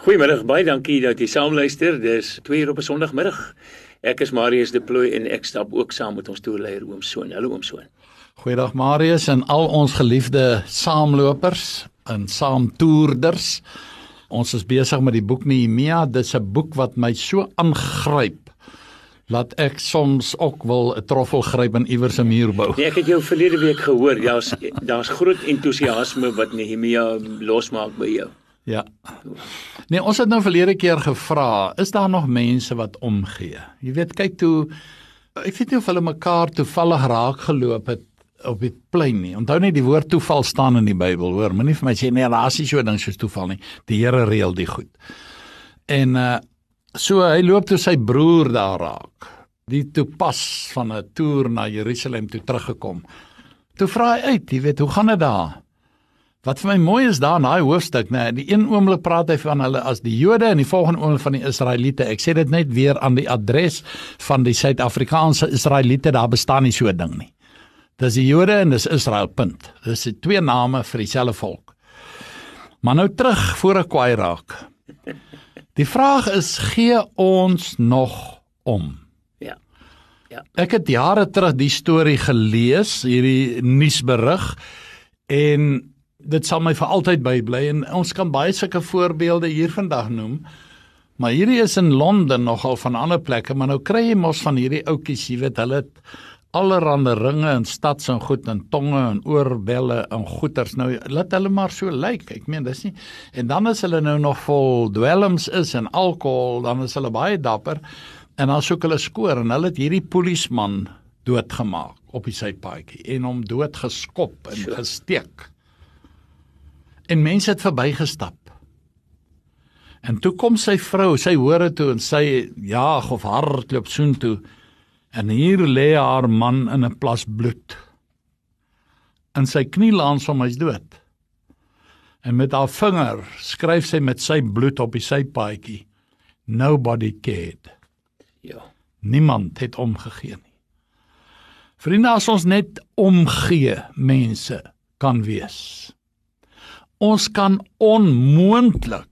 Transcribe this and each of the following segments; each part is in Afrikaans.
Goeiemiddag, baie dankie dat jy saamluister. Dis 2 uur op 'n Sondagmiddag. Ek is Marius de Plooy en ek stap ook saam met ons toerleier Oom Soon. Hallo Oom Soon. Goeiedag Marius en al ons geliefde saamlopers en saamtoerders. Ons is besig met die boek Nehemia. Dis 'n boek wat my so aangryp dat ek soms ook wil 'n troffel gryp en iewers 'n muur bou. Nee, ek het jou verlede week gehoor. Daar's groot entoesiasme wat Nehemia losmaak by jou. Ja. Nee, ons het nou verlede keer gevra, is daar nog mense wat omgee? Jy weet, kyk toe, ek weet nie of hulle mekaar toevallig raak geloop het op die plein nie. Onthou net die woord toeval staan in die Bybel, hoor. Moenie vir my sê, nee, daar is nie so 'n ding soos toeval nie. Die Here reël die goed. En so hy loop toe sy broer daar raak. Die toe pas van 'n toer na Jerusalem toe teruggekom. Toe vra hy uit, jy weet, hoe gaan dit daar? Wat vir my mooi is daar in daai hoofstuk, die een oomblik praat hy van hulle as die Jode en die volgende oomblik van die Israeliete. Ek sê dit net weer aan die adres van die Suid-Afrikaanse Israeliete, daar bestaan nie so 'n ding nie. Dis die Jode en dis Israel, punt. Dis 2 name vir dieselfde volk. Maar nou terug voor ek kwaai raak. Die vraag is, gee ons nog om? Ja. Ek het jare terug die storie gelees, hierdie nuusberig, en dit sal my vir altyd bybly, en ons kan baie sulke voorbeelde hier vandag noem, maar hierdie is in Londen nogal van ander plekke, maar nou kry jy mos van hierdie oukies, jy weet, hulle het allerhande ringe en stads en goed, en tonge en oorbelle en goeters, nou laat hulle maar so lyk, ek meen, dis nie, en dan as hulle nou nog vol dwelms is en alkohol, dan is hulle baie dapper, en dan soek hulle skoor, en hulle het hierdie polisman doodgemaak op die sypaadjie, en hom doodgeskop en gesteek. En mense het verbygestap. En toe kom sy vrou, sy hoor dit toe en sy jaag of hardloop soontoe. En hier lê haar man in 'n plas bloed. En sy knie langs hom, hy's dood. En met haar vinger skryf sy met sy bloed op die sypaadjie. Nobody cared. Ja. Niemand het omgegee nie. Vriende, as ons net omgee mense kan wees. Ons kan onmoontlik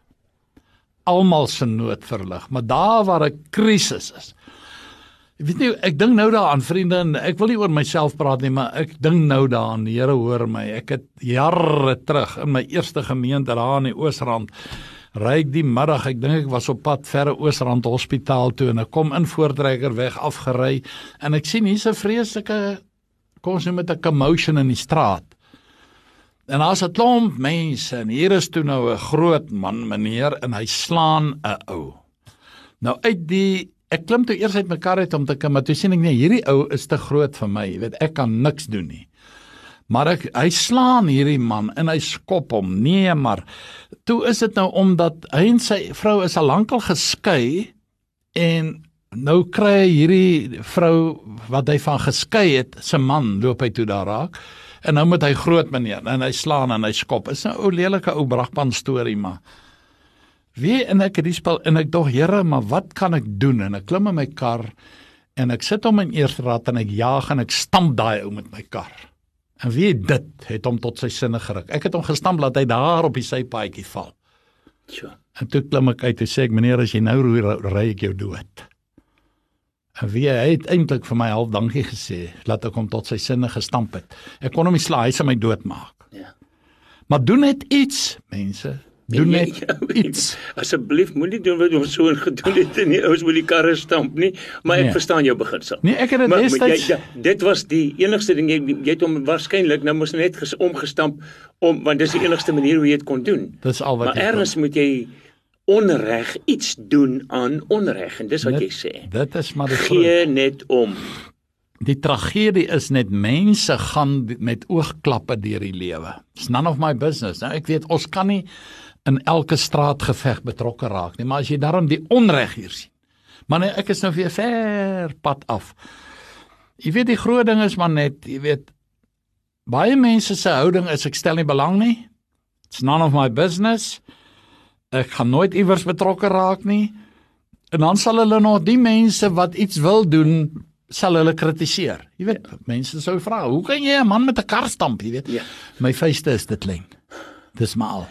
almal se nood verlig, maar daar waar 'n krisis is. Ek weet nie, ek dink nou daaraan, vriende, en ek wil nie oor myself praat nie, maar ek dink nou daaraan, die Here hoor my. Ek het jare terug in my eerste gemeente daar in die Oosrand, ry ek die middag, ek dink ek was op pad verre Oosrand Hospitaal toe, en ek kom in Voortrekkerweg afgery, en ek sien hier's 'n vreeslike, kom ons noem dit 'n commotion in die straat. En as 'n klomp mense, en hier is toe nou 'n groot man, meneer, en hy slaan 'n ou. Nou ek klim toe eers uit my kar uit om te kom, maar toe sien ek, nee, hierdie ou is te groot vir my, weet, ek kan niks doen nie. Maar hy slaan hierdie man, en hy skop hom, nee, maar, toe is dit nou omdat, hy en sy vrou is al lankal geskei, en nou kry hierdie vrou, wat hy van geskei het, sy man, loop hy toe daar raak, en nou moet hy groot meneer, en hy slaan en hy skop. Is nou 'n lelike ou brakpan storie, maar en ek het die spel, en ek dog, Here, maar wat kan ek doen? En ek klim in my kar, en ek sit hom in eerste rad, en ek jaag, en ek stamp daai ou met my kar. En dit het hom tot sy sinne geruk. Ek het hom gestamp, laat hy daar op die sypaadjie val. Sure. En toe klim ek uit, en sê ek, meneer, as jy nou ry ek jou dood. En hy het eintlik vir my half dankie gesê, laat ek hom tot sy sinne gestamp het. Ek kon hom nie sla, hy sal my doodmaak. Ja. Maar doen net iets, mense. Doen net iets. Asseblief, moenie doen wat ons so gedoen het en die ouens met die karre stamp nie, maar ek verstaan jou beginsel. Nee, ek het dit destyds... Dit was die enigste ding, jy het hom waarskynlik, nou moes net omgestamp, want dis die enigste manier hoe jy dit kon doen. Dis al wat maar ergens moet jy onreg iets doen aan onreg, en dis wat jy sê. Dit is maar die gee net om. Die tragedie is net, mense gaan met oogklappe deur die lewe. It's none of my business. Nou, ek weet, ons kan nie in elke straatgeveg betrokke raak nie, maar as jy daarom die onreg hier sien, maar nee, ek is nou weer ver pad af. Jy weet, die groot ding is maar net, jy weet, baie mense se houding is, ek stel nie belang nie, it's none of my business, ek gaan nooit iewers betrokke raak nie, en dan sal hulle nog die mense wat iets wil doen, sal hulle kritiseer. Jy weet, mense sou vra, hoe kan jy 'n man met 'n kar stamp, jy weet? Ja. My vuiste is te klein. Dis maar al.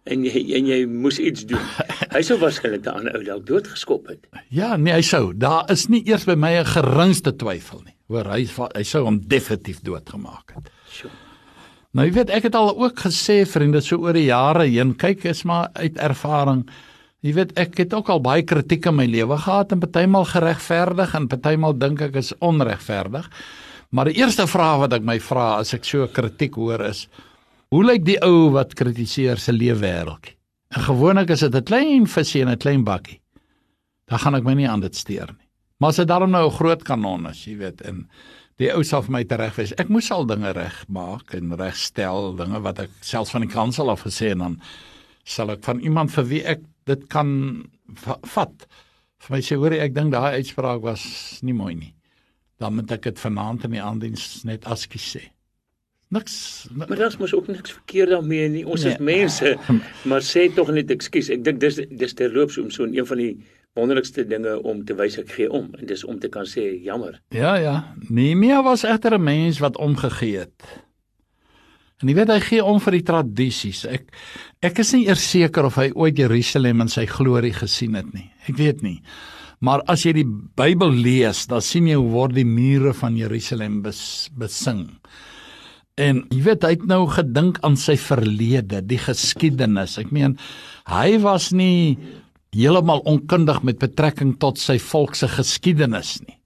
en jy moes iets doen. Hy sou waarskynlik die ander ou dalk doodgeskop het. Ja, nee, hy sou. Daar is nie eers by my 'n geringste twyfel nie. Hoor, hy sou hom definitief doodgemaak het. Sjoe. Nou jy weet, ek het al ook gesê, vriende, so oor die jare heen, kyk, is maar uit ervaring. Jy weet, ek het ook al baie kritiek in my lewe gehad en partymal geregverdig en partymal dink ek is onregverdig. Maar die eerste vraag wat ek my vra as ek so kritiek hoor is, hoe lyk die ou wat kritiseer se leefwêreldjie? En gewoonlik is dit 'n klein visie in 'n klein bakkie. Dan gaan ek my nie aan dit steur nie. Maar as dit daarom nou 'n groot kanon is, jy weet, en die ou sal vir my teregwys. Ek moes al dinge regmaak en regstel, dinge wat ek selfs van die kansel af gesê en dan sal ek van iemand vir wie ek dit kan vat, vir my sê, hoor ek dink daai uitspraak was nie mooi nie. Dan moet ek dit vanaand in die aandiens net askies sê. Niks. Maar daar's mos ook niks verkeerd daarmee nie. Ons is mense, maar sê tog net ekskuus. Ek dink dis terloops om so 'n van die wonderlikste dinge om te wys ek gee om en dis om te kan sê jammer. Ja. Nehemia was egter 'n mens wat omgegee het. En jy weet hy gee om vir die tradisies. Ek is nie eers seker of hy ooit Jerusalem in sy glorie gesien het nie. Ek weet nie. Maar as jy die Bybel lees, dan sien jy hoe word die mure van Jerusalem besing. En jy weet, hy het nou gedink aan sy verlede, die geskiedenis. Ek meen, hy was nie heeltemal onkundig met betrekking tot sy volk se geskiedenis nie.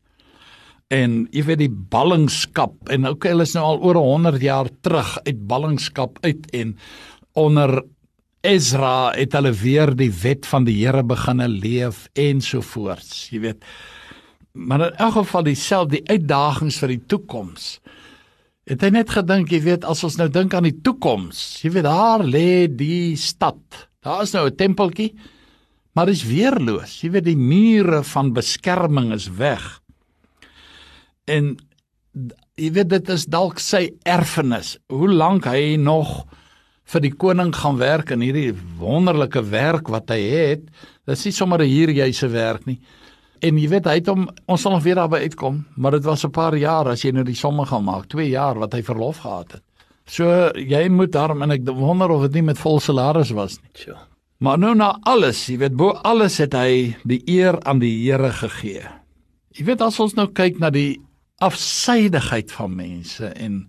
En jy weet die ballingskap, en ook hulle is nou al oor 100 jaar terug uit ballingskap uit, en onder Ezra het hulle weer die wet van die Here beginne leef, ensovoorts, jy weet. Maar in elk geval die uitdagings vir die toekoms, het hy net gedink, jy weet, as ons nou dink aan die toekoms, jy weet, daar lê die stad, daar is nou 'n tempeltjie, maar dit is weerloos, jy weet, die mure van beskerming is weg. En jy weet, dit is dalk sy erfenis, hoe lank hy nog vir die koning gaan werk in hierdie wonderlike werk wat hy het. Dit is nie sommer 'n hierjyse werk nie. En jy weet, hy het hom, ons sal nog weer daarby uitkom, maar dit was 'n paar jaar as jy nou die somme gaan maak, 2 jaar wat hy verlof gehad het. So jy moet daarom, en ek wonder of dit nie met vol salaris was nie. Sure. Maar nou na alles, jy weet, bo alles het hy die eer aan die Here gegee. Jy weet, as ons nou kyk na die afsydigheid van mense en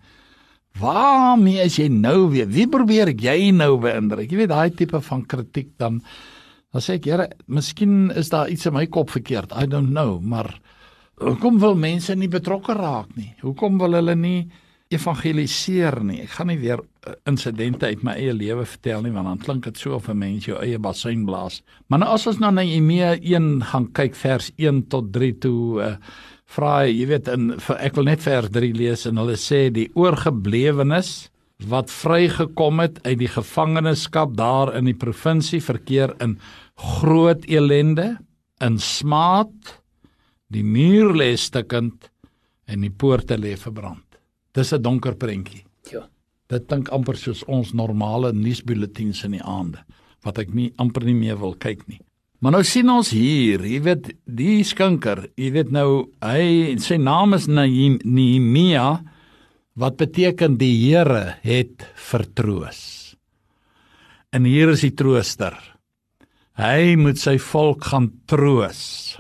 waarmee is jy nou weer? Wie probeer jy nou beïndruk? Jy weet, daai tipe van kritiek dan sê ek, Here, miskien is daar iets in my kop verkeerd, I don't know, maar hoekom wil mense nie betrokke raak nie? Hoekom wil hulle nie evangeliseer nie? Ek gaan nie weer insidente uit my eie lewe vertel nie, want dan klink dit so of 'n mens jou eie basuin blaas. Maar nou as ons nou na Nehemia 1 gaan kyk, vers 1 tot 3 toe, vra hy, jy weet, ek wil net vers 3 lees, en hulle sê, die oorgeblewenes wat vrygekom het uit die gevangenskap daar in die provinsie verkeer in groot elende, in smaad, die muur lê stukkend en die poorte lê verbrand. Dis 'n donker prentjie. Ja. Dit klink amper soos ons normale nuusbulletins in die aande, wat ek amper nie meer wil kyk nie. Maar nou sien ons hier, jy weet, die skinker, jy weet nou, sy naam is Nehemia, wat beteken die Here het vertroos. En hier is die trooster. Hy moet sy volk gaan troos.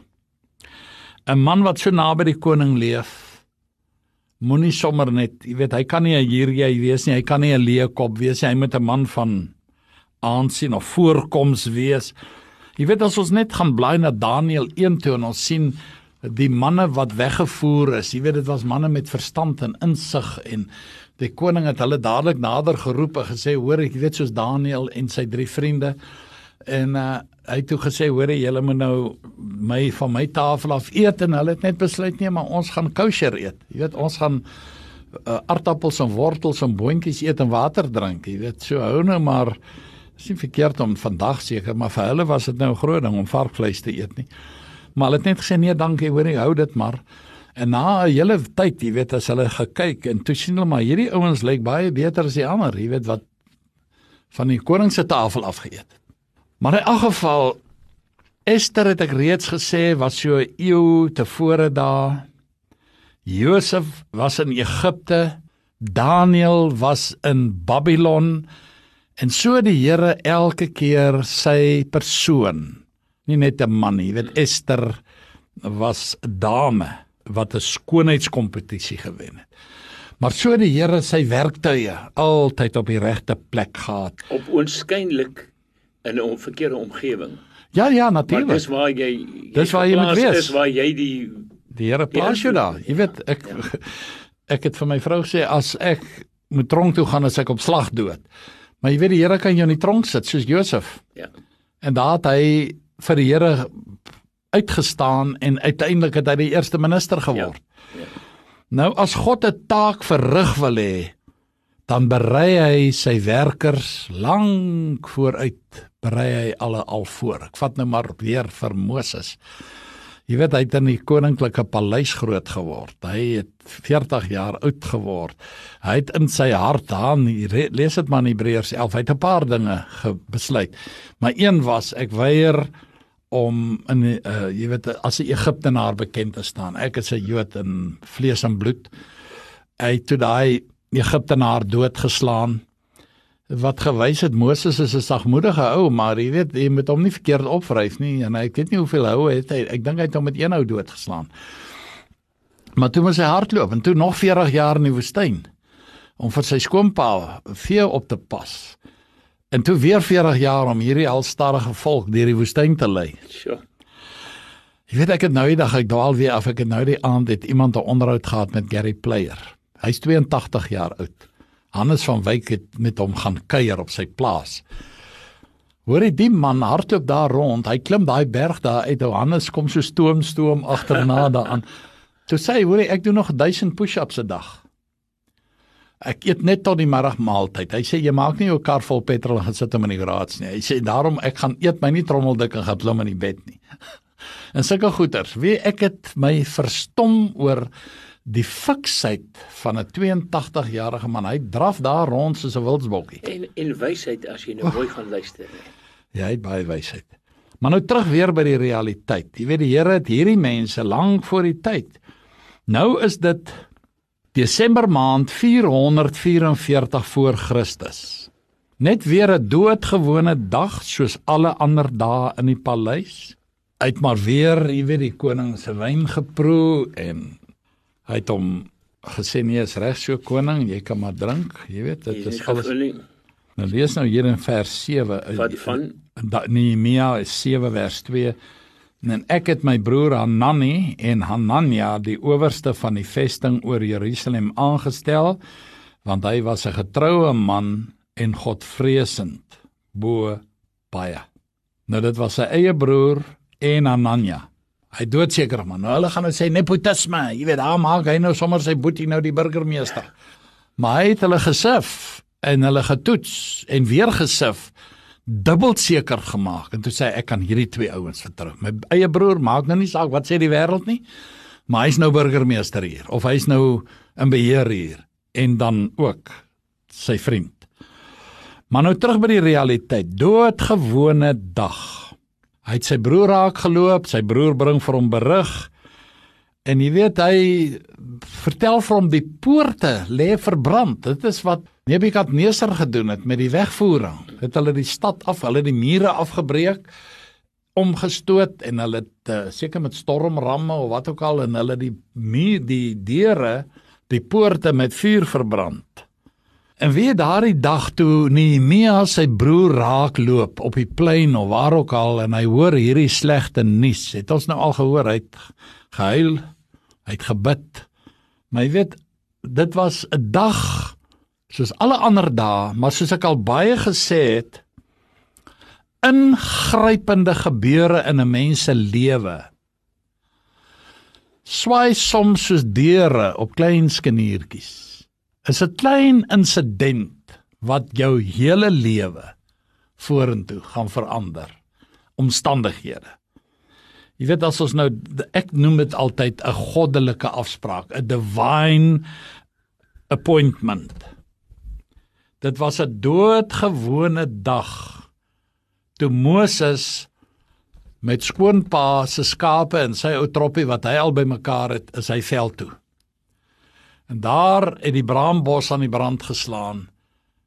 'n Man wat so naby die koning leef, moenie sommer net, jy weet, hy kan nie 'n hierjy wees nie, hy kan nie 'n leekop wees nie, hy moet 'n man van aansien of voorkoms wees. Jy weet, as ons net gaan blaai na Daniël 1 toe en ons sien die manne wat weggevoer is, jy weet, dit was manne met verstand en insig, en die koning het hulle dadelik nader geroep en gesê, hoor, jy weet, soos Daniël en sy 3 vriende, en hy het toe gesê, hoor, julle moet nou van my tafel af eet, en hulle het net besluit, nee, maar ons gaan kosher eet, jy weet, ons gaan aardappels en wortels en boontjies eet en water drink, jy weet, so hou nou maar. Dit is nie verkeerd om vandag seker, maar vir hulle was dit nou 'n groot ding om varkvleis te eet nie. Maar hulle het net gesê, nee, dankie, hoor, hou dit maar. En na 'n hele tyd, jy weet, as hulle gekyk, en toe sien hulle, maar hierdie ouens lyk baie beter as die ander, jy weet, wat van die koning se tafel afgeëet. Maar in elk geval, Ester het ek reeds gesê, was so 'n eeu tevore daar. Josef was in Egipte, Daniël was in Babylon, En so die Here elke keer sy persoon, nie net 'n man nie, jy weet Esther was 'n dame wat 'n skoonheidskompetisie gewen het. Maar so die Here sy werktuie altyd op die regte plek gehad. Op oënskynlik in 'n verkeerde omgewing. Ja, Maar natuurlik. dis waar jy Dis waar jy moet geplaas wees. is waar jy die Die Here plaas jou daar. Jy weet, ek het vir my vrou gesê, as ek moet tronk toe gaan, as ek op slag dood. Maar jy weet, die Here kan jou in die tronk sit, soos Josef. ja. En daar het hy vir die Here uitgestaan en uiteindelik het hy die eerste minister geword. Ja. Nou as God 'n taak verrig wil hê, dan berei hy sy werkers lank vooruit, berei hy alle al voor. Ek vat nou maar weer vir Moses. Jy weet, hy het in die koninklike paleis groot geword. Hy het 40 jaar oud geword. Hy het in sy hart lees dit maar in Hebreërs 11, hy het 'n paar dinge besluit. Maar een was, ek weier om jy weet, as 'n Egiptenaar bekend te staan. Ek is 'n Jood in vlees en bloed. Hy het toe daai Egiptenaar doodgeslaan, wat gewys het Moses is 'n sagmoedige ou, maar jy weet, jy moet hom nie verkeerd opvryf nie, en ek weet nie hoeveel houe het hy, ek dink hy het hom met een ou doodgeslaan. Maar toe moes hy hardloop, en toe nog 40 jaar in die woestyn, om vir sy skoonpa vee op te pas. En toe weer 40 jaar om hierdie halstarrige volk deur die woestyn te lei. Sure. Jy weet, ek het nou die dag, ek dwaal weer af, ek het nou die aand het iemand 'n onderhoud gehad met Gary Player. Hy's 82 jaar oud. Hannes van Wyk het met hom gaan kuier op sy plaas. Hoor jy, die man hardloop daar rond, hy klim daai berg daar uit, Hannes kom so stoom agterna daaraan. Toe sê hy, hoor jy, ek doen nog 1000 push-ups 'n dag. Ek eet net tot die middagmaaltyd. Hy sê, jy maak nie jou kar vol petrol en gaan sit hom in die garage nie. Hy sê, daarom, ek gaan eet my nie trommeldik en gaan klim in die bed nie. En sulke goeters. Ek het my verstom oor die fiksheid van 'n 82-jarige man. Hy draf daar rond soos 'n wildsbokkie. En wysheid as jy nou mooi gaan luister. Ja, hy het baie wysheid. Maar nou terug weer by die realiteit. Jy weet, die Here het hierdie mense lank voor die tyd. Nou is dit Desember maand 444 voor Christus. Net weer 'n doodgewone dag soos alle ander dae in die paleis. Hy het maar weer, jy weet, die koning se wyn geproe en hy het hom gesê, nee, is reg so koning, jy kan maar drink, jy weet, dit is alles. Nou lees nou hier in vers 7. Wat van? Nehemia 7 vers 2. En ek het my broer Hanani en Hanania, die owerste van die vesting oor Jerusalem, aangestel, want hy was 'n getroue man en godvreesend bo baie. Nou dit was sy eie broer en Hanania. Hy doodseker man. Nou hulle gaan nou sê nepotisme, jy weet, daar maak hy nou sommer sy boetie nou die burgemeester. Maar hy het hulle gesif en hulle getoets en weer gesif, dubbel seker gemaak, en toe sê ek kan hierdie twee ouens vertrou. My eie broer maak nou nie saak wat sê die wêreld nie, maar hy's nou burgemeester hier, of hy's nou in beheer hier, en dan ook sy vriend. Maar nou terug by die realiteit, doodgewone dag. Hy het sy broer raak geloop, sy broer bring vir hom berig, en jy weet, hy vertel vir hom die poorte lê verbrand. Dit is wat Nebukadneser gedoen het met die wegvoering. Het hulle die stad af, hulle die mure afgebreek, omgestoot, en hulle het seker met stormramme of wat ook al, en hulle die deure, die poorte met vuur verbrand. En weer daardie dag toe Nehemia sy broer raak loop op die plein of waar ook al, en hy hoor hierdie slegte nuus, het ons nou al gehoor, hy het gehuil, hy het gebid, maar jy weet, dit was 'n dag soos alle ander dae, maar soos ek al baie gesê het, ingrypende gebeure in 'n mens se lewe swaai soms soos deure op klein skeniertjies. Is 'n klein insident wat jou hele lewe vorentoe gaan verander. Omstandighede. Jy weet, as ons nou, ek noem dit altyd 'n goddelike afspraak, 'n divine appointment. Dit was 'n doodgewone dag, toe Moses met skoonpa se skape en sy ou troppie wat hy al bymekaar het, is hy veld toe. En daar het die braambos aan die brand geslaan,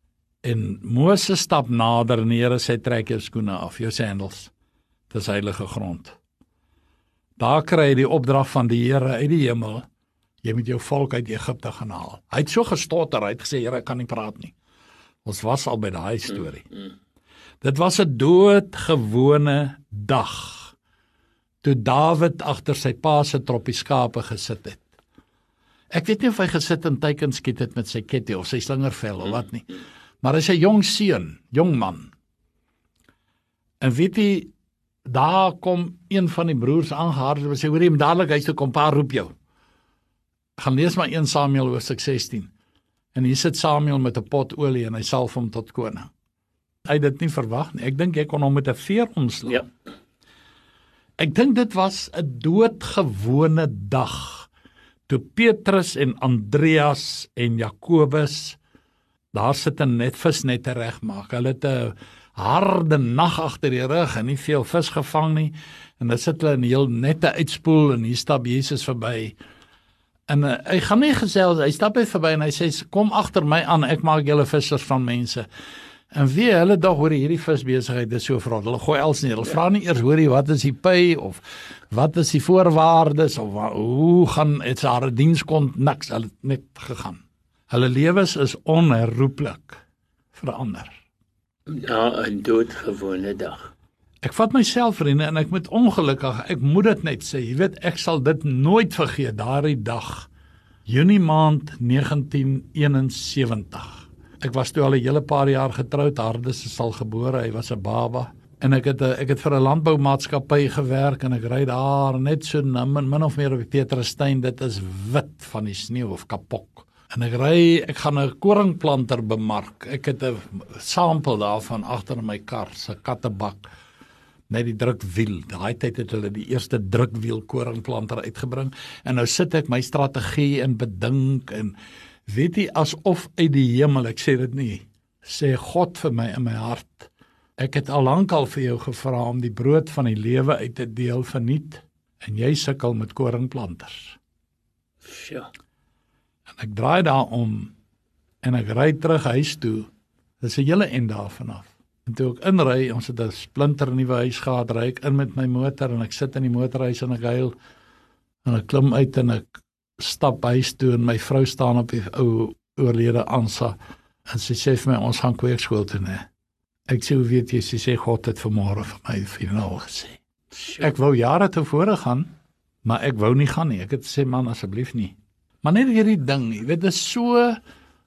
En Moses stap nader en die Here sê, trek jou skoene af, jou sandals. Dis heilige grond. Daar kry hy die opdrag van die Here uit die hemel, jy moet jou volk uit Egipte gaan haal. Hy het so gestotter, hy het gesê, Here, ek kan nie praat nie. Ons was al by daai storie. Dit was 'n doodgewone dag, toe Dawid agter sy pa se troppie skape gesit het. Ek weet nie of hy gesit en teiken skiet het met sy ketty of sy slingervel of wat nie, maar hy is 'n jong seun, jong man. En weet jy, daar kom een van die broers aangehardloop en sê, hoor jy, om dadelik huis toe kom, pa roep jou. Gaan lees maar 1 Samuel hoofstuk 16. En hier sit Samuel met 'n pot olie en hy salf hom tot koning. Hy het dit nie verwag nie. Ek dink jy kon hom met 'n veer omslaan. Ja. Ek dink dit was 'n doodgewone dag, toe Petrus en Andreas en Jakobus daar sit en net visnette regmaak. Hulle het 'n harde nag agter die rug en nie veel vis gevang nie. En dan sit hulle in heel nette uitspoel en hier stap Jesus verby. En hy gaan nie gesels, hy stap net verby en hy sê, kom agter my aan, ek maak julle vissers van mense. En wie hulle dag hoor hierdie visbesigheid is so vrot. Hulle gooi els neer. Hulle vra nie eers hoor jy wat is die pay of wat is die voorwaardes of hoe gaan dit haar dienskont niks. Hulle het net gegaan. Hulle lewens is onherroepelik verander. Ja, 'n doodgewone dag. Ek vat myself vriende en ek moet ongelukkig, ek moet dit net sê, jy weet ek sal dit nooit vergeet daardie dag. Junie maand 1971. Ek was toe al 'n hele paar jaar getroud, Hardus is al gebore, hy was 'n baba. En ek het vir 'n landboumaatskappy gewerk en ek ry daar net so min of meer op die Petrusstein, dit is wit van die sneeu of kapok. En ek gaan 'n koringplanter bemark. Ek het 'n sampel daarvan agter in my kar, 'n kattebak. Net die drukwiel. Daai tyd het hulle die eerste drukwiel koringplanter uitgebring. En nou sit ek my strategie en bedink en weet jy, asof uit die hemel, ek sê dit nie, sê God vir my in my hart, ek het al lankal vir jou gevra om die brood van die lewe uit te deel verniet, en jy sukkel met koringplanters. Ja. En ek draai daar om, en ek ry terug huis toe, dit is 'n hele end daarvan af. En toe ek inry, ons het 'n splinter nuwe huis gehad, ry ek in met my motor, en ek sit in die motorhuis en ek huil, en ek klim uit en ek stap huis toe en my vrou staan op die ou oorlede Ansa en sy sê vir my, ons gaan kweekskool toe, nee. Ek sê, hoe weet jy, sy sê, God het vanmôre vir my finaal gesê. Sure. Ek wou jare tevore gaan, maar ek wou nie gaan nie. Ek het gesê, man, asseblief nie. Maar net hierdie ding, jy weet, dit is so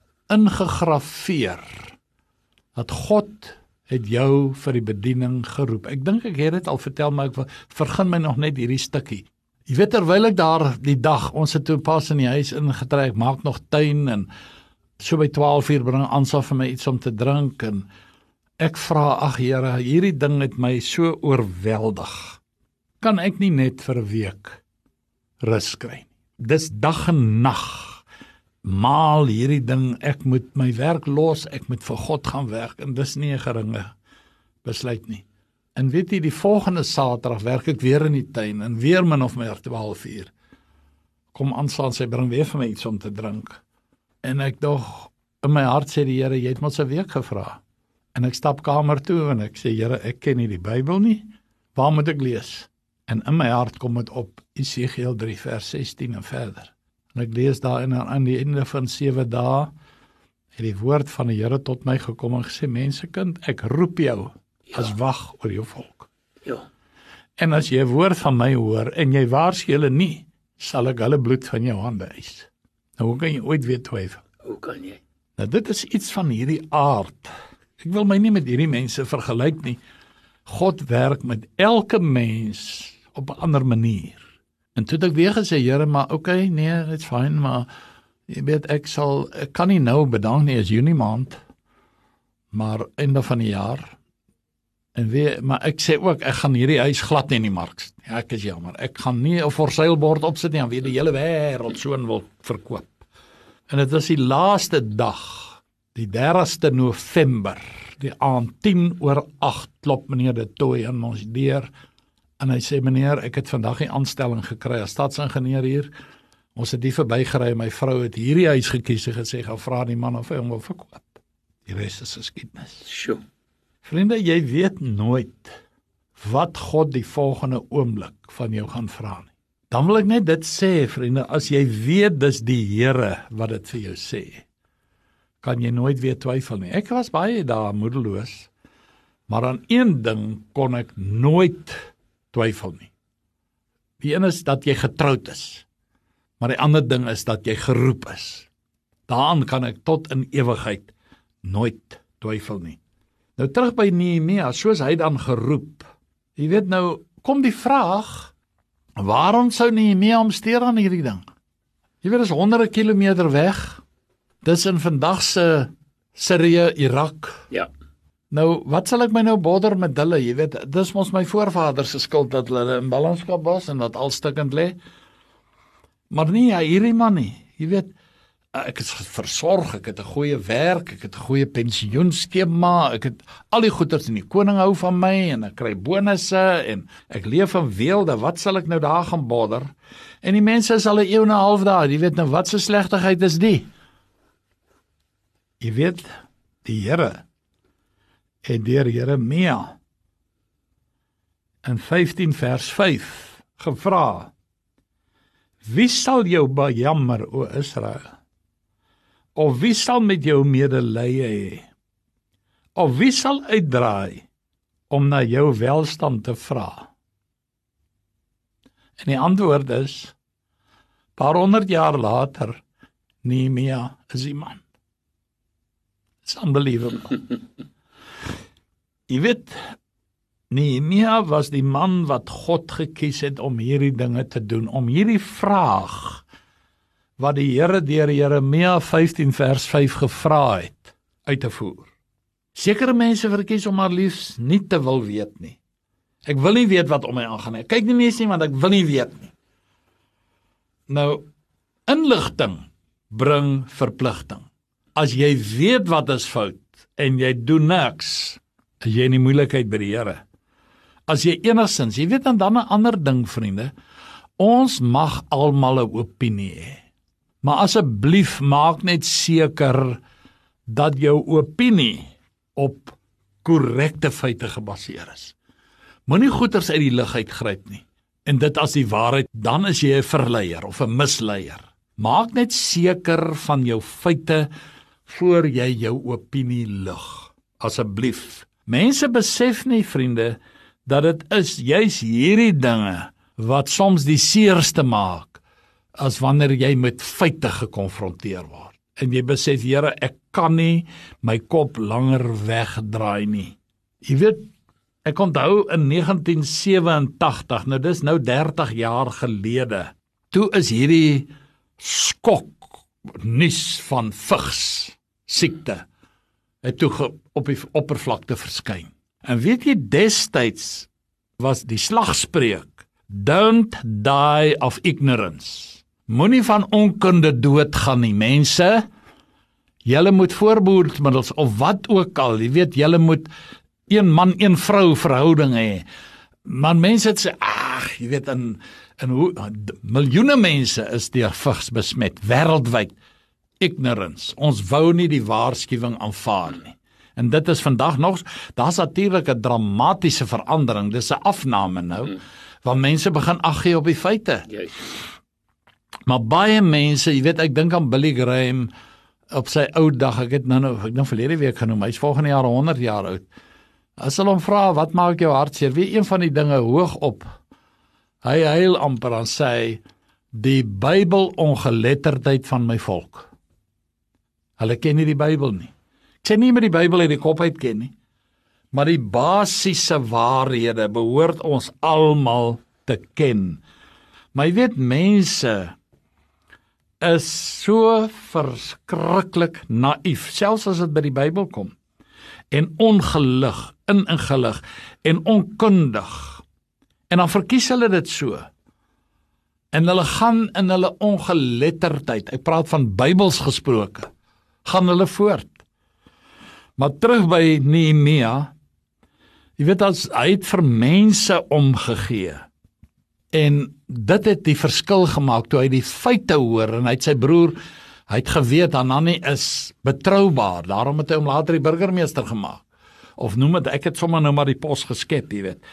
ingegrafeer, dat God het jou vir die bediening geroep. Ek dink ek het dit al vertel, maar ek vergun my nog net hierdie stukkie. Jy weet, terwyl ek daar die dag, ons het toe pas in die huis ingetrek, maak nog tuin en so by 12 bring Ansa vir my iets om te drink en ek vra, ag Here, hierdie ding het my so oorweldig. Kan ek nie net vir 'n week rus kry? Dis dag en nag. Maal hierdie ding, ek moet my werk los, ek moet vir God gaan werk en dis nie 'n geringe besluit nie. En weet jy, die volgende Saterdag werk ek weer in die tuin en weer min of meer 12 kom Ansa, sy bring weer vir my iets om te drink. En ek dog, in my hart sê die Here, jy het ons 'n week gevra. En ek stap kamer toe en ek sê, Here, ek ken nie die Bybel nie, waar moet ek lees? En in my hart kom dit op Esegiel 3 vers 16 en verder. En ek lees daar en aan die einde van 7 dae het die woord van die Here tot my gekom en gesê, mensekind, ek roep jou as wag oor jou volk. Ja. En as jy 'n woord van my hoor en jy waarsku hulle nie, sal ek hulle bloed van jou hande eis. Nou, hoe kan jy ooit weer twyfel? Hoe kan jy? Nou, dit is iets van hierdie aard. Ek wil my nie met hierdie mense vergelyk nie. God werk met elke mens op 'n ander manier. En toe het ek weer gesê, Here, maar okay, nee, it's fine, maar jy weet, ek kan nie nou bedank nie, as Junie maand, maar einde van die jaar. En weer, maar ek sê ook, ek gaan hierdie huis glad nie in die mark sit. Ja, ek is jammer, ek gaan nie 'n for sale bord opsit nie, en weer die hele wêreld so wil verkoop. En dit was die laaste dag, die 30ste November, die aand 7:50, klop meneer De Tooy aan ons deur, en hy sê, meneer, ek het vandag die aanstelling gekry as stadsingenieur hier, ons het hier verbygery, my vrou het hierdie huis gekies en gesê, gaan vra die man of hy hom wil verkoop. Die res is geskiedenis. Sjoe. Vriende, jy weet nooit wat God die volgende oomblik van jou gaan vra nie. Dan wil ek net dit sê, vriende, as jy weet dis die Here wat dit vir jou sê, kan jy nooit weer twyfel nie. Ek was baie dae moedeloos, maar aan een ding kon ek nooit twyfel nie. Die een is dat jy getroud is, maar die ander ding is dat jy geroep is. Daaraan kan ek tot in ewigheid nooit twyfel nie. Nou terug by Nehemia, soos hy dan geroep. Jy weet nou, kom die vraag, waarom sou Nehemia hom steur aan hierdie ding? Jy weet, dis honderde kilometer weg. Dis in vandag se Sirië, Irak. Ja. Nou, wat sal ek my nou bodder met hulle? Jy weet, dis mos my voorvaders se skuld dat hulle in ballingskap was en dat al stukkend lê. Maar nie, hierdie man nie. Jy weet, ek is versorg, ek het 'n goeie werk, ek het 'n goeie pensioenskema, ek het al die goeders en die koning hou van my en ek kry bonusse en ek leef in weelde, wat sal ek nou daar gaan bodder? En die mense is al 'n eeu en 'n half daar, jy weet nou, wat se slegtigheid is die? Jy weet, die Here het deur Jeremia in 15 vers 5 gevra, wie sal jou bejammer, o Israel? Of wie sal met jou medelee hê? Of wie sal uitdraai om na jou welstand te vra? En die antwoord is, paar 100 jaar later, Nehemia is die man. It's unbelievable. Jy weet, Nehemia was die man wat God gekies het om hierdie dinge te doen, om hierdie vraag wat die Here deur Jeremia 15 vers 5 gevra het, uit te voer. Sekere mense verkies om maar liefs nie te wil weet nie. Ek wil nie weet wat om my aangaan nie. Ek kyk nie eens nie, want ek wil nie weet nie. Nou, inligting bring verpligting. As jy weet wat is fout en jy doen niks, is jy in die moeilikheid by die Here. As jy enigstens, jy weet dan 'n ander ding, vriende, ons mag almal 'n opinie hê. Maar asseblief maak net seker dat jou opinie op korrekte feite gebaseer is. Moenie goeters uit die lug uitgryp nie. En dit as die waarheid, dan is jy 'n verleier of 'n misleier. Maak net seker van jou feite voor jy jou opinie lig. Asseblief. Mense besef nie, vriende, dat dit is juis hierdie dinge wat soms die seerste maak as wanneer jy met feite gekonfronteer word. En jy besef, Here, ek kan nie my kop langer wegdraai nie. Jy weet, ek onthou in 1987, nou dis nou 30 jaar gelede, toe is hierdie skok nuus van vigs siekte het toe op die oppervlakte verskyn. En weet jy, destyds was die slagspreuk, don't die of ignorance. Moenie van onkunde doodgaan nie, mense. Julle moet voorbehoedmiddels of wat ook al, jy weet, julle moet een man, een vrou verhouding hê. Maar mense het sê, jy weet, miljoene mense is deur vigs besmet, wêreldwyd. Ignorance. Ons wou nie die waarskuwing aanvaar nie. En dit is vandag nog, daar's natuurlik 'n dramatiese verandering, dis 'n afname nou, want mense begin ag gee op die feite. Juist. Maar baie mense, jy weet, ek dink aan Billy Graham op sy ou dag, ek het nou verlede week genoem, hy's volgende jaar 100 jaar oud. As hulle hom vra, wat maak jou hartseer? Wie een van die dinge hoog op? Hy huil amper aan sê, die Bybel ongeletterdheid van my volk. Hulle ken nie die Bybel nie. Ek sê nie met die Bybel uit die kop uit ken nie, maar die basiese waarhede behoort ons almal te ken. Maar jy weet, mense is so verskriklik naïef, selfs as dit by die Bybel kom, en ongelig, ingelig en onkundig. En dan verkies hulle dit so. En hulle gaan in hulle ongeletterdheid, ek praat van Bybels gesproke, gaan hulle voort. Maar terug by Nehemia, jy weet, as hy het vir mense omgegee, en dit het die verskil gemaak toe hy die feite hoor, en hy het sy broer, Hy het geweet Hanani is betroubaar, daarom het hy hom later die burgemeester gemaak. Of noem het, ek het sommer nou maar die pos geskep, jy weet.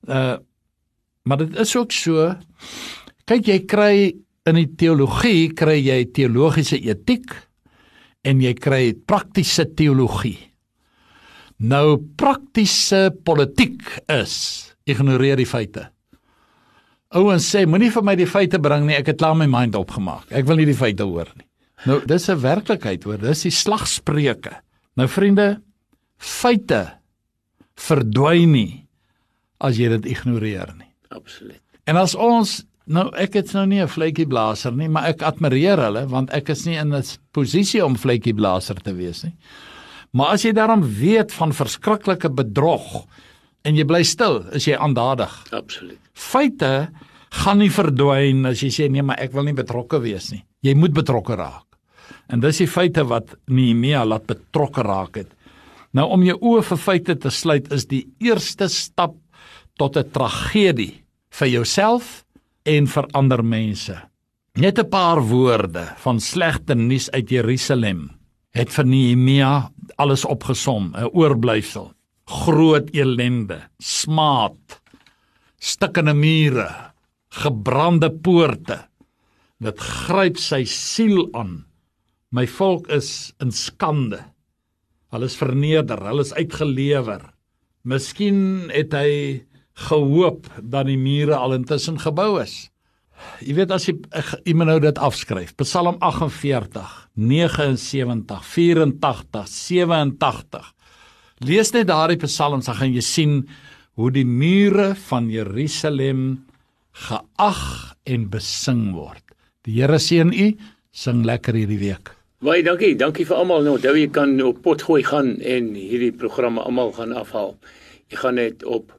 Maar dit is ook so, kyk, jy kry in die teologie, kry jy teologiese etiek, en jy kry praktiese teologie. Nou, praktiese politiek is, ignoreer die feite. Ouens sê, moenie vir my die feite bring nie, ek het klaar my mind opgemaak, ek wil nie die feite hoor nie. Nou, dis 'n werklikheid hoor, dis die slagspreuke. Nou vriende, feite verdwyn nie, as jy dit ignoreer nie. Absoluut. En as ons, nou ek is nou nie 'n vletjieblaser nie, maar ek admireer hulle, want ek is nie in 'n posisie om vletjieblaser te wees nie. Maar as jy daarom weet van verskriklike bedrog, en jy bly stil, is jy aandadig. Absoluut. Feite gaan nie verdwyn as jy sê, nee, maar ek wil nie betrokke wees nie. Jy moet betrokke raak. En dis die feite wat Nehemia laat betrokke raak het. Nou, om jou oë vir feite te sluit, is die eerste stap tot 'n tragedie vir jouself en vir ander mense. Net 'n paar woorde van slegte nuus uit Jerusalem het vir Nehemia alles opgesom, 'n oorblyfsel. Groot elende, smaad, stikkende mure, gebrande poorte. Dit gryp sy siel aan. My volk is in skande. Hulle is verneder, hulle is uitgelewer. Miskien het hy gehoop dat die mure al intussen gebou is. Jy weet, as jy moet nou dit afskryf, Psalm 48, 79, 84, 87, lees net daardie psalms, dan gaan jy sien hoe die mure van Jerusalem geag en besing word. Die Here seën u, sing lekker hierdie week. Baie dankie vir almal. Nou, jy kan op Potgooi gaan en hierdie programme almal gaan afhaal. Jy gaan net op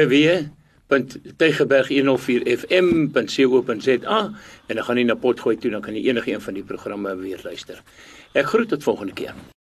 www.tygerberg104fm.co.za en dan gaan jy na Potgooi toe, dan kan jy enige een van die programme weer luister. Ek groet tot volgende keer.